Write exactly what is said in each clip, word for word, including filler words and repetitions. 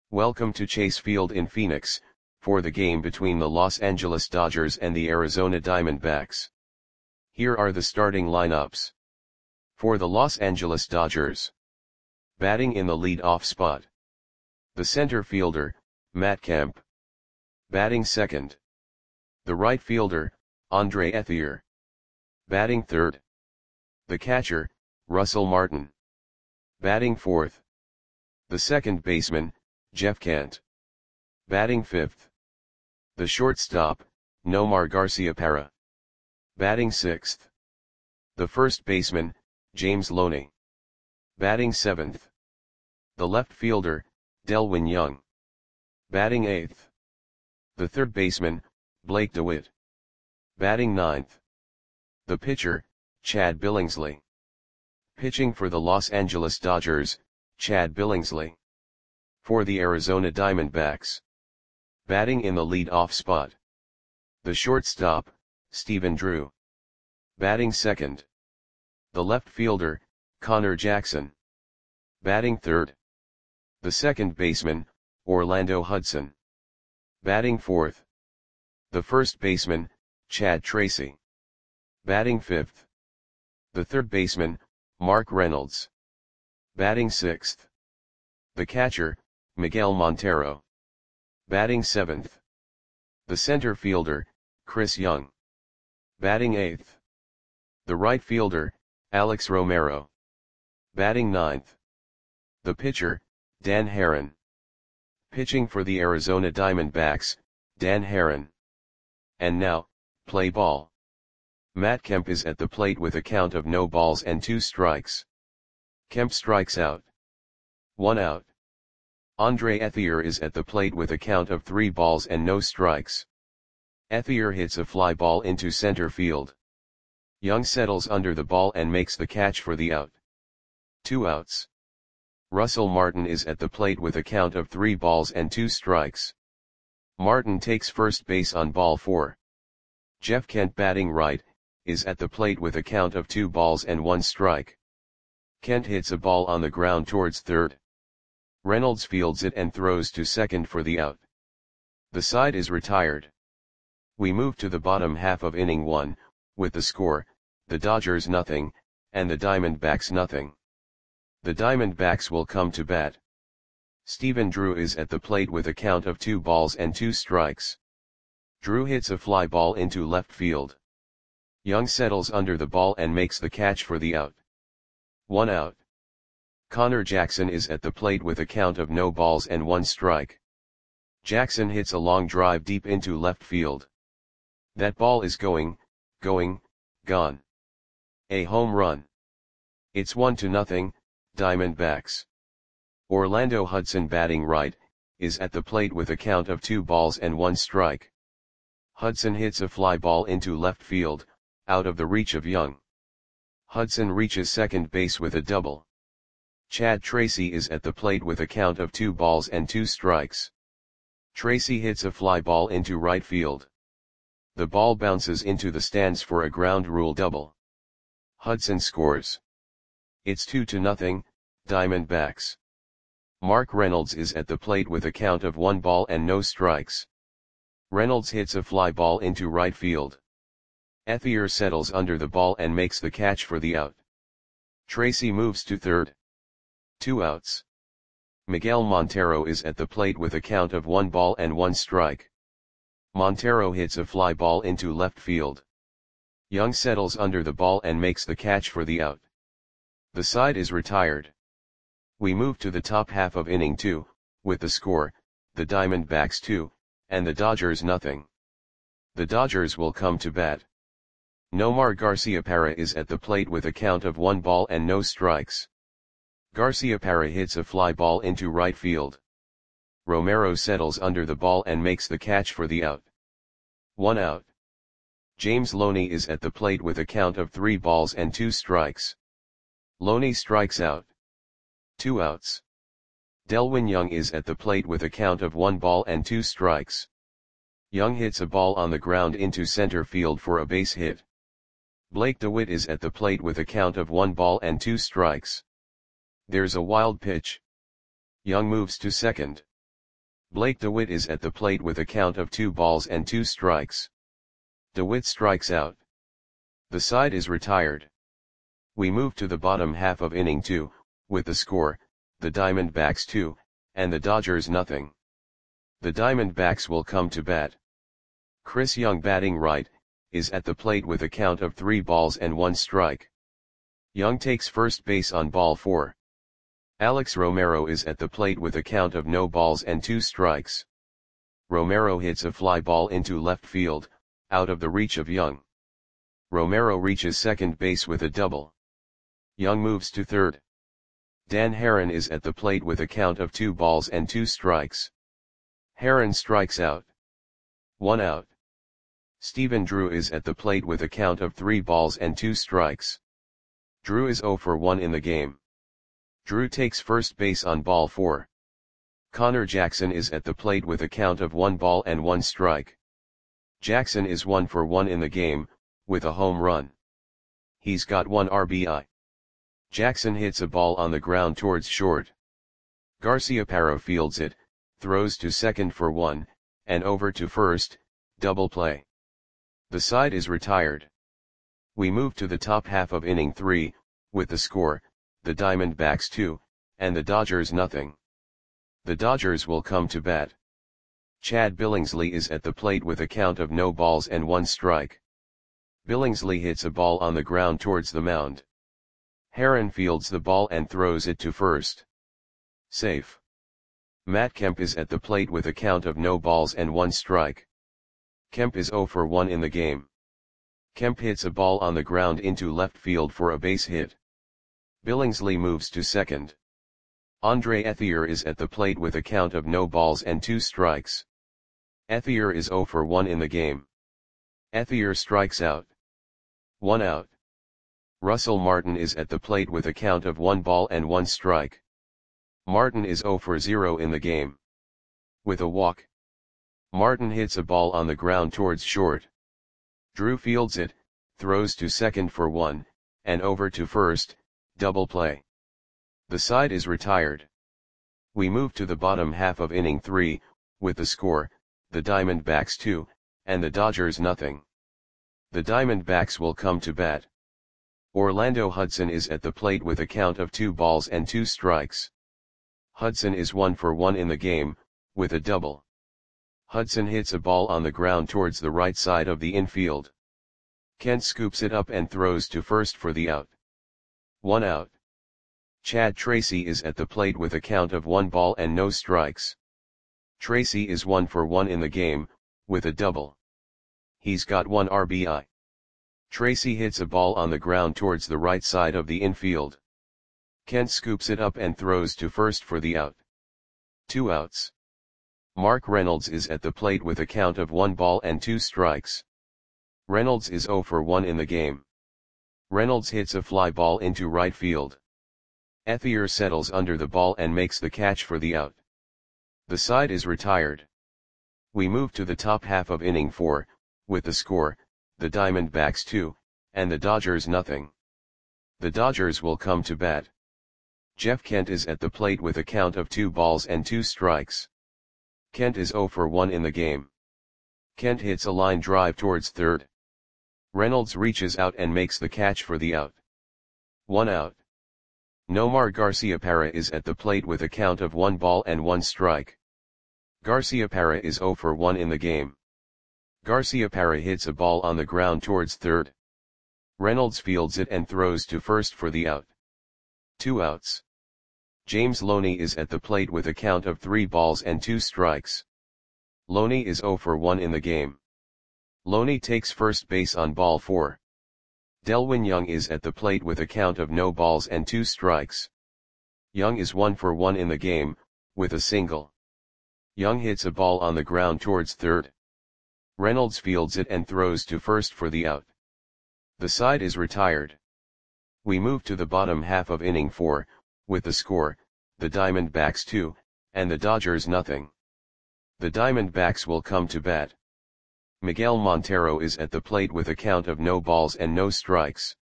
Welcome to Chase Field in Phoenix, for the game between the Los Angeles Dodgers and the Arizona Diamondbacks. Here are the starting lineups. For the Los Angeles Dodgers. Batting in the lead-off spot. The center fielder, Matt Kemp. Batting second. The right fielder, Andre Ethier. Batting third. The catcher, Russell Martin. Batting fourth. The second baseman, Jeff Kent. Batting fifth. The shortstop, Nomar Garciaparra. Batting sixth. The first baseman, James Loney. Batting seventh. The left fielder, Delwin Young. Batting eighth. The third baseman, Blake DeWitt. Batting ninth. The pitcher, Chad Billingsley. Pitching for the Los Angeles Dodgers, Chad Billingsley. For the Arizona Diamondbacks. Batting in the lead-off spot. The shortstop, Stephen Drew. Batting second. The left fielder, Connor Jackson. Batting third. The second baseman, Orlando Hudson. Batting fourth. The first baseman, Chad Tracy. Batting fifth. The third baseman, Mark Reynolds. Batting sixth. The catcher, Miguel Montero. Batting seventh. The center fielder, Chris Young. Batting eighth. The right fielder, Alex Romero. Batting ninth. The pitcher, Dan Haren. Pitching for the Arizona Diamondbacks, Dan Haren. And now, play ball. Matt Kemp is at the plate with a count of no balls and two strikes. Kemp strikes out. One out. Andre Ethier is at the plate with a count of three balls and no strikes. Ethier hits a fly ball into center field. Young settles under the ball and makes the catch for the out. Two outs. Russell Martin is at the plate with a count of three balls and two strikes. Martin takes first base on ball four. Jeff Kent, batting right, is at the plate with a count of two balls and one strike. Kent hits a ball on the ground towards third. Reynolds fields it and throws to second for the out. The side is retired. We move to the bottom half of inning one, with the score, the Dodgers nothing, and the Diamondbacks nothing. The Diamondbacks will come to bat. Stephen Drew is at the plate with a count of two balls and two strikes. Drew hits a fly ball into left field. Young settles under the ball and makes the catch for the out. One out. Connor Jackson is at the plate with a count of no balls and one strike. Jackson hits a long drive deep into left field. That ball is going, going, gone. A home run. It's one to nothing, Diamondbacks. Orlando Hudson, batting right, is at the plate with a count of two balls and one strike. Hudson hits a fly ball into left field, out of the reach of Young. Hudson reaches second base with a double. Chad Tracy is at the plate with a count of two balls and two strikes. Tracy hits a fly ball into right field. The ball bounces into the stands for a ground rule double. Hudson scores. It's two to nothing, Diamondbacks. Mark Reynolds is at the plate with a count of one ball and no strikes. Reynolds hits a fly ball into right field. Ethier settles under the ball and makes the catch for the out. Tracy moves to third. Two outs. Miguel Montero is at the plate with a count of one ball and one strike. Montero hits a fly ball into left field. Young settles under the ball and makes the catch for the out. The side is retired. We move to the top half of inning two, with the score, the Diamondbacks two, and the Dodgers nothing. The Dodgers will come to bat. Nomar Garciaparra is at the plate with a count of one ball and no strikes. Garciaparra hits a fly ball into right field. Romero settles under the ball and makes the catch for the out. One out. James Loney is at the plate with a count of three balls and two strikes. Loney strikes out. Two outs. Delwin Young is at the plate with a count of one ball and two strikes. Young hits a ball on the ground into center field for a base hit. Blake DeWitt is at the plate with a count of one ball and two strikes. There's a wild pitch. Young moves to second. Blake DeWitt is at the plate with a count of two balls and two strikes. DeWitt strikes out. The side is retired. We move to the bottom half of inning two, with the score, the Diamondbacks two, and the Dodgers nothing. The Diamondbacks will come to bat. Chris Young, batting right, is at the plate with a count of three balls and one strike. Young takes first base on ball four. Alex Romero is at the plate with a count of no balls and two strikes. Romero hits a fly ball into left field, out of the reach of Young. Romero reaches second base with a double. Young moves to third. Dan Haren is at the plate with a count of two balls and two strikes. Haren strikes out. One out. Stephen Drew is at the plate with a count of three balls and two strikes. Drew is zero for one in the game. Drew takes first base on ball four. Connor Jackson is at the plate with a count of one ball and one strike. Jackson is one for one in the game, with a home run. He's got one R B I. Jackson hits a ball on the ground towards short. Garciaparra fields it, throws to second for one, and over to first, double play. The side is retired. We move to the top half of inning three, with the score, the Diamondbacks two, and the Dodgers nothing. The Dodgers will come to bat. Chad Billingsley is at the plate with a count of no balls and one strike. Billingsley hits a ball on the ground towards the mound. Haren fields the ball and throws it to first. Safe. Matt Kemp is at the plate with a count of no balls and one strike. Kemp is zero for one in the game. Kemp hits a ball on the ground into left field for a base hit. Billingsley moves to second. Andre Ethier is at the plate with a count of no balls and two strikes. Ethier is zero for one in the game. Ethier strikes out. One out. Russell Martin is at the plate with a count of one ball and one strike. Martin is zero for zero in the game. With a walk. Martin hits a ball on the ground towards short. Drew fields it, throws to second for one, and over to first, double play. The side is retired. We move to the bottom half of inning three, with the score, the Diamondbacks two, and the Dodgers nothing. The Diamondbacks will come to bat. Orlando Hudson is at the plate with a count of two balls and two strikes. Hudson is one for one in the game, with a double. Hudson hits a ball on the ground towards the right side of the infield. Kent scoops it up and throws to first for the out. One out. Chad Tracy is at the plate with a count of one ball and no strikes. Tracy is one for one in the game, with a double. He's got one R B I. Tracy hits a ball on the ground towards the right side of the infield. Kent scoops it up and throws to first for the out. Two outs. Mark Reynolds is at the plate with a count of one ball and two strikes. Reynolds is zero for one in the game. Reynolds hits a fly ball into right field. Ethier settles under the ball and makes the catch for the out. The side is retired. We move to the top half of inning four, with the score, the Diamondbacks two, and the Dodgers nothing. The Dodgers will come to bat. Jeff Kent is at the plate with a count of two balls and two strikes. Kent is zero for one in the game. Kent hits a line drive towards third. Reynolds reaches out and makes the catch for the out. One out. Nomar Garciaparra is at the plate with a count of one ball and one strike. Garciaparra is zero for one in the game. Garciaparra hits a ball on the ground towards third. Reynolds fields it and throws to first for the out. Two outs. James Loney is at the plate with a count of three balls and two strikes. Loney is zero for one in the game. Loney takes first base on ball four. Delwin Young is at the plate with a count of no balls and two strikes. Young is one for one in the game, with a single. Young hits a ball on the ground towards third. Reynolds fields it and throws to first for the out. The side is retired. We move to the bottom half of inning four, with the score, the Diamondbacks two, and the Dodgers nothing. The Diamondbacks will come to bat. Miguel Montero is at the plate with a count of no balls and no strikes.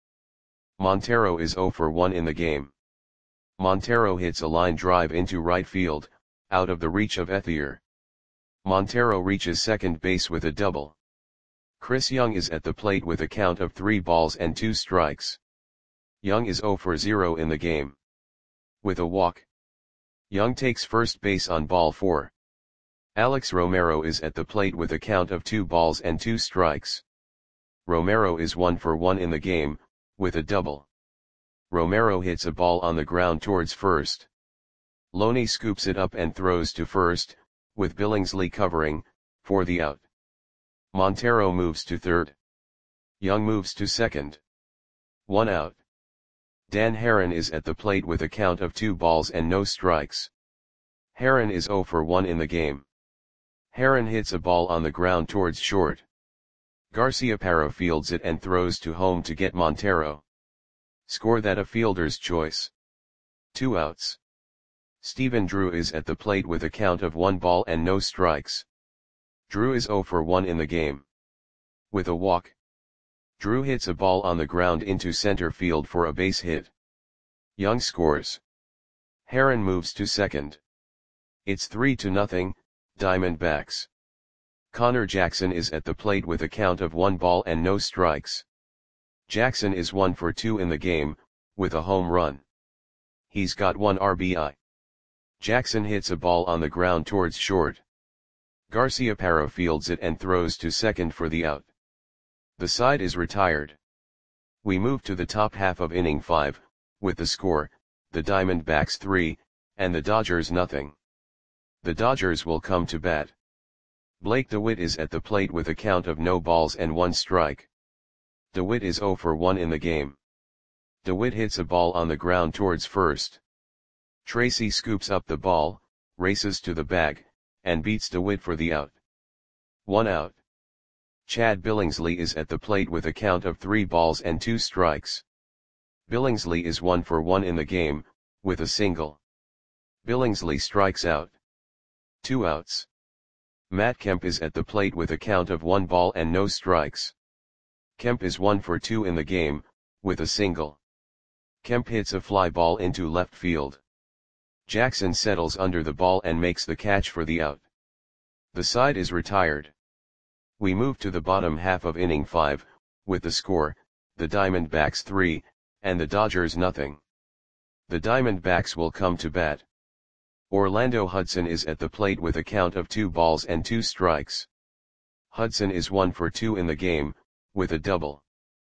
Montero is zero for one in the game. Montero hits a line drive into right field, out of the reach of Ethier. Montero reaches second base with a double. Chris Young is at the plate with a count of three balls and two strikes. Young is zero for zero in the game. With a walk, Young takes first base on ball four. Alex Romero is at the plate with a count of two balls and two strikes. Romero is one for one in the game, with a double. Romero hits a ball on the ground towards first. Loney scoops it up and throws to first, with Billingsley covering, for the out. Montero moves to third. Young moves to second. One out. Dan Herron is at the plate with a count of two balls and no strikes. Herron is zero for one in the game. Herron hits a ball on the ground towards short. Garciaparra fields it and throws to home to get Montero. Score that a fielder's choice. Two outs. Stephen Drew is at the plate with a count of one ball and no strikes. Drew is zero for one in the game. With a walk, Drew hits a ball on the ground into center field for a base hit. Young scores. Herron moves to second. It's three to nothing, Diamondbacks. Connor Jackson is at the plate with a count of one ball and no strikes. Jackson is one for two in the game, with a home run. He's got one R B I. Jackson hits a ball on the ground towards short. Garciaparra fields it and throws to second for the out. The side is retired. We move to the top half of inning five, with the score, the Diamondbacks three, and the Dodgers nothing. The Dodgers will come to bat. Blake DeWitt is at the plate with a count of no balls and one strike. DeWitt is zero for one in the game. DeWitt hits a ball on the ground towards first. Tracy scoops up the ball, races to the bag, and beats DeWitt for the out. One out. Chad Billingsley is at the plate with a count of three balls and two strikes. Billingsley is one for one in the game, with a single. Billingsley strikes out. Two outs. Matt Kemp is at the plate with a count of one ball and no strikes. Kemp is one for two in the game, with a single. Kemp hits a fly ball into left field. Jackson settles under the ball and makes the catch for the out. The side is retired. We move to the bottom half of inning five, with the score, the Diamondbacks three, and the Dodgers nothing. The Diamondbacks will come to bat. Orlando Hudson is at the plate with a count of two balls and two strikes. Hudson is one for two in the game, with a double.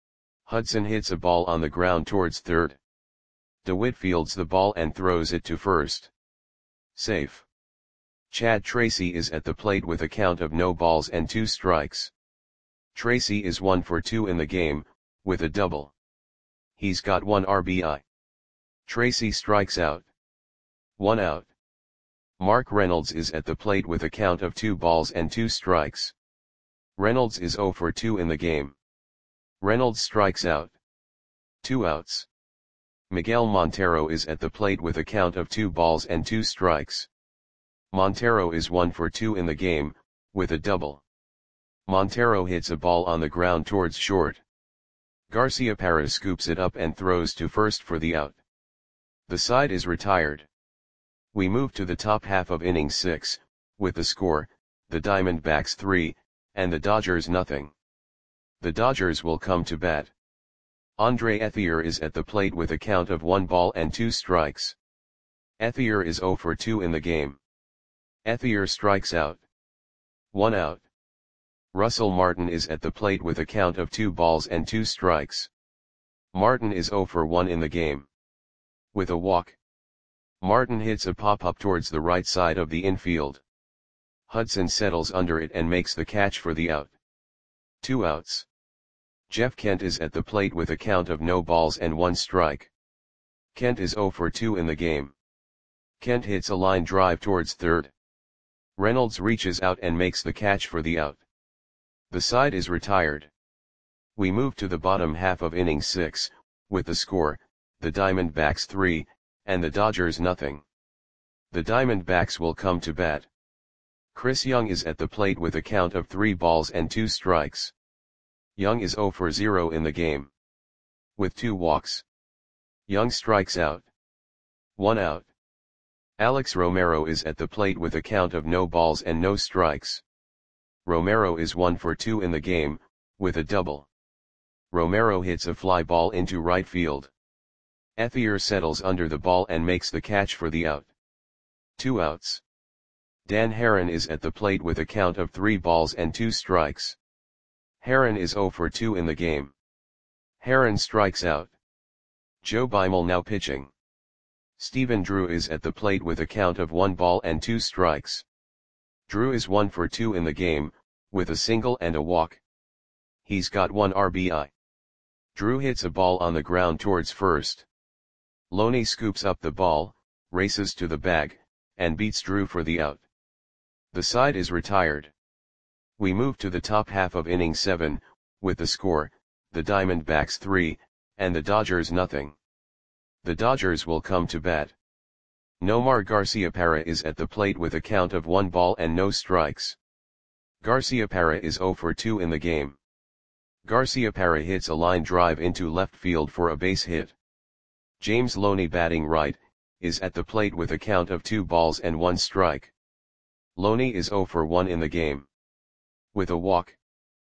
Hudson hits a ball on the ground towards third. DeWitt fields the ball and throws it to first. Safe. Chad Tracy is at the plate with a count of no balls and two strikes. Tracy is one for two in the game, with a double. He's got one R B I. Tracy strikes out. One out. Mark Reynolds is at the plate with a count of two balls and two strikes. Reynolds is zero for two in the game. Reynolds strikes out. Two outs. Miguel Montero is at the plate with a count of two balls and two strikes. Montero is one for two in the game, with a double. Montero hits a ball on the ground towards short. Garciaparra scoops it up and throws to first for the out. The side is retired. We move to the top half of inning six, with the score, the Diamondbacks three, and the Dodgers nothing. The Dodgers will come to bat. Andre Ethier is at the plate with a count of one ball and two strikes. Ethier is zero for two in the game. Ethier strikes out. One out. Russell Martin is at the plate with a count of two balls and two strikes. Martin is zero for one in the game. With a walk, Martin hits a pop-up towards the right side of the infield. Hudson settles under it and makes the catch for the out. Two outs. Jeff Kent is at the plate with a count of no balls and one strike. Kent is zero for two in the game. Kent hits a line drive towards third. Reynolds reaches out and makes the catch for the out. The side is retired. We move to the bottom half of inning six, with the score, the Diamondbacks three, and the Dodgers nothing. The Diamondbacks will come to bat. Chris Young is at the plate with a count of three balls and two strikes. Young is zero for zero in the game. With two walks, Young strikes out. One out. Alex Romero is at the plate with a count of no balls and no strikes. Romero is one for two in the game, with a double. Romero hits a fly ball into right field. Ethier settles under the ball and makes the catch for the out. Two outs. Dan Haren is at the plate with a count of three balls and two strikes. Haren is zero for two in the game. Haren strikes out. Joe Beimel now pitching. Stephen Drew is at the plate with a count of one ball and two strikes. Drew is one for two in the game, with a single and a walk. He's got one R B I. Drew hits a ball on the ground towards first. Loney scoops up the ball, races to the bag, and beats Drew for the out. The side is retired. We move to the top half of inning seven, with the score, the Diamondbacks three, and the Dodgers nothing. The Dodgers will come to bat. Nomar Garciaparra is at the plate with a count of one ball and no strikes. Garciaparra is zero for two in the game. Garciaparra hits a line drive into left field for a base hit. James Loney, batting right, is at the plate with a count of two balls and one strike. Loney is zero for one in the game. With a walk.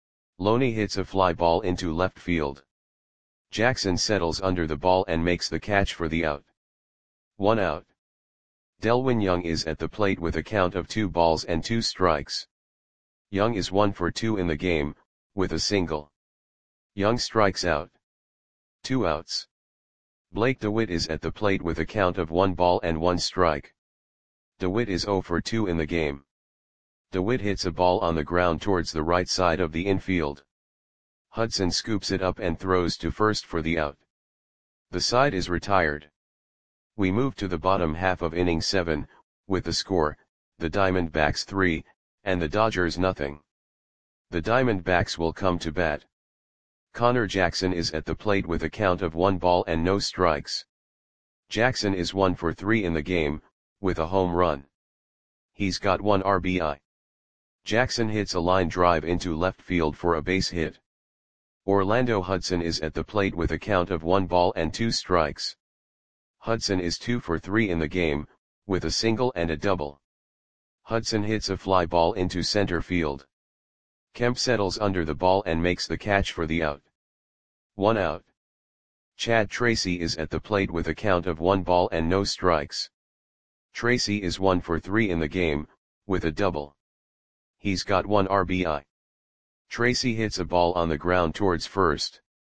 Loney hits a fly ball into left field. Jackson settles under the ball and makes the catch for the out. One out. Delwin Young is at the plate with a count of two balls and two strikes. Young is one for two in the game, with a single. Young strikes out. Two outs. Blake DeWitt is at the plate with a count of one ball and one strike. DeWitt is zero for two in the game. DeWitt hits a ball on the ground towards the right side of the infield. Hudson scoops it up and throws to first for the out. The side is retired. We move to the bottom half of inning seven, with the score, the Diamondbacks three, and the Dodgers nothing. The Diamondbacks will come to bat. Connor Jackson is at the plate with a count of one ball and no strikes. Jackson is one for three in the game, with a home run. He's got one R B I. Jackson hits a line drive into left field for a base hit. Orlando Hudson is at the plate with a count of one ball and two strikes. Hudson is two for three in the game, with a single and a double. Hudson hits a fly ball into center field. Kemp settles under the ball and makes the catch for the out. One out. Chad Tracy is at the plate with a count of one ball and no strikes. Tracy is one for three in the game, with a double. He's got one R B I. Tracy hits a ball on the ground towards first.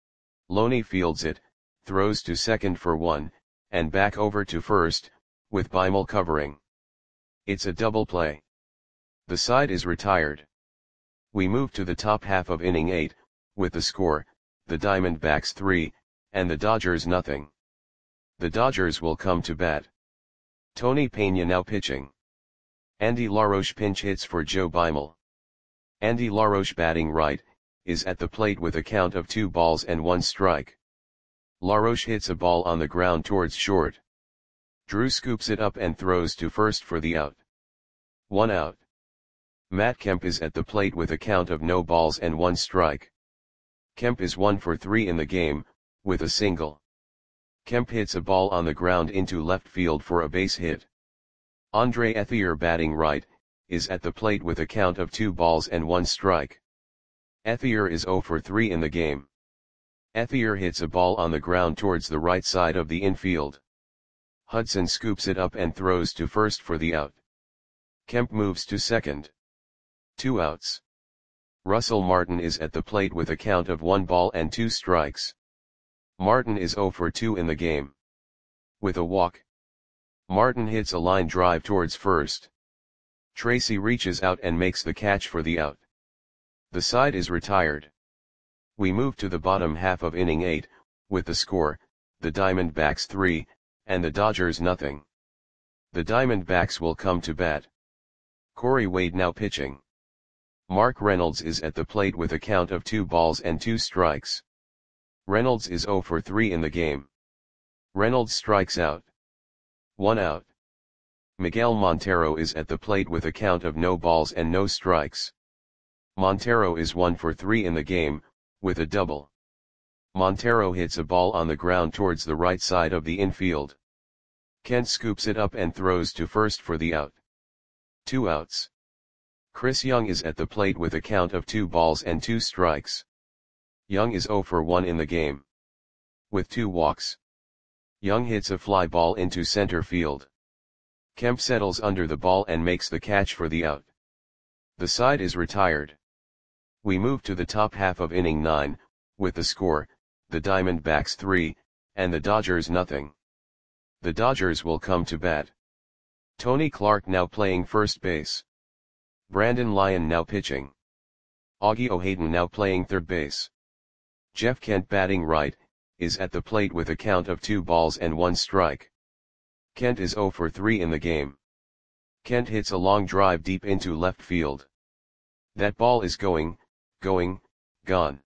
Loney fields it, throws to second for one, and back over to first, with Beimel covering. It's a double play. The side is retired. We move to the top half of inning eight, with the score, the Diamondbacks three, and the Dodgers nothing. The Dodgers will come to bat. Tony Pena now pitching. Andy LaRoche pinch hits for Joe Beimel. Andy LaRoche, batting right, is at the plate with a count of two balls and one strike. LaRoche hits a ball on the ground towards short. Drew scoops it up and throws to first for the out. One out. Matt Kemp is at the plate with a count of no balls and one strike. Kemp is one for three in the game, with a single. Kemp hits a ball on the ground into left field for a base hit. Andre Ethier, batting right, is at the plate with a count of two balls and one strike. Ethier is zero for three in the game. Ethier hits a ball on the ground towards the right side of the infield. Hudson scoops it up and throws to first for the out. Kemp moves to second. Two outs. Russell Martin is at the plate with a count of one ball and two strikes. Martin is zero for two in the game. With a walk. Martin hits a line drive towards first. Tracy reaches out and makes the catch for the out. The side is retired. We move to the bottom half of inning eight, with the score, the Diamondbacks three, and the Dodgers nothing. The Diamondbacks will come to bat. Corey Wade now pitching. Mark Reynolds is at the plate with a count of two balls and two strikes. Reynolds is zero for three in the game. Reynolds strikes out. One out. Miguel Montero is at the plate with a count of no balls and no strikes. Montero is one for three in the game, with a double. Montero hits a ball on the ground towards the right side of the infield. Kent scoops it up and throws to first for the out. Two outs. Chris Young is at the plate with a count of two balls and two strikes. Young is oh for one in the game. With two walks. Young hits a fly ball into center field. Kemp settles under the ball and makes the catch for the out. The side is retired. We move to the top half of inning nine, with the score, the Diamondbacks three, and the Dodgers nothing. The Dodgers will come to bat. Tony Clark now playing first base. Brandon Lyon now pitching. Augie O'Haden now playing third base. Jeff Kent batting right, is at the plate with a count of two balls and one strike. Kent is oh for three in the game. Kent hits a long drive deep into left field. That ball is going, going, gone.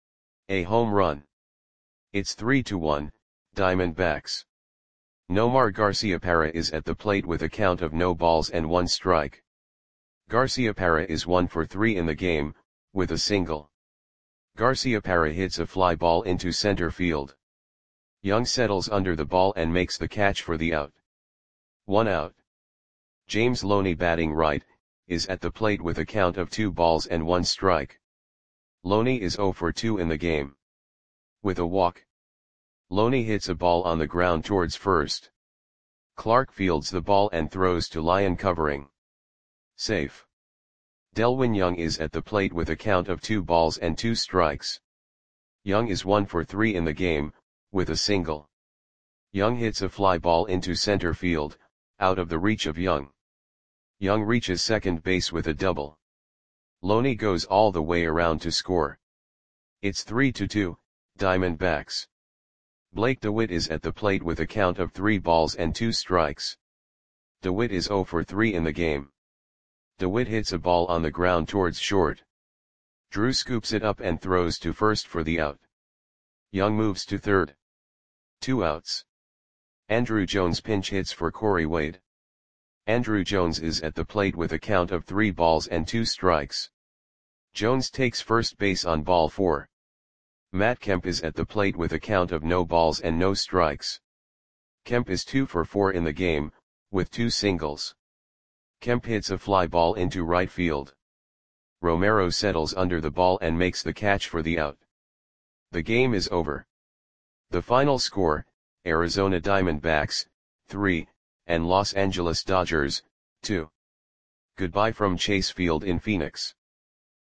A home run. It's three to one, Diamondbacks. Nomar Garciaparra is at the plate with a count of no balls and one strike. Garciaparra is one for three in the game, with a single. Garciaparra hits a fly ball into center field. Young settles under the ball and makes the catch for the out. One out. James Loney batting right, is at the plate with a count of two balls and one strike. Loney is oh for two in the game. With a walk. Loney hits a ball on the ground towards first. Clark fields the ball and throws to Lyon covering. Safe. Delwin Young is at the plate with a count of two balls and two strikes. Young is one for three in the game, with a single. Young hits a fly ball into center field, out of the reach of Young. Young reaches second base with a double. Loney goes all the way around to score. It's three to two, Diamondbacks. Blake DeWitt is at the plate with a count of three balls and two strikes. DeWitt is oh for three in the game. DeWitt hits a ball on the ground towards short. Drew scoops it up and throws to first for the out. Young moves to third. Two outs. Andrew Jones pinch hits for Corey Wade. Andrew Jones is at the plate with a count of three balls and two strikes. Jones takes first base on ball four. Matt Kemp is at the plate with a count of no balls and no strikes. Kemp is two for four in the game, with two singles. Kemp hits a fly ball into right field. Romero settles under the ball and makes the catch for the out. The game is over. The final score, Arizona Diamondbacks, three, and Los Angeles Dodgers, two. Goodbye from Chase Field in Phoenix.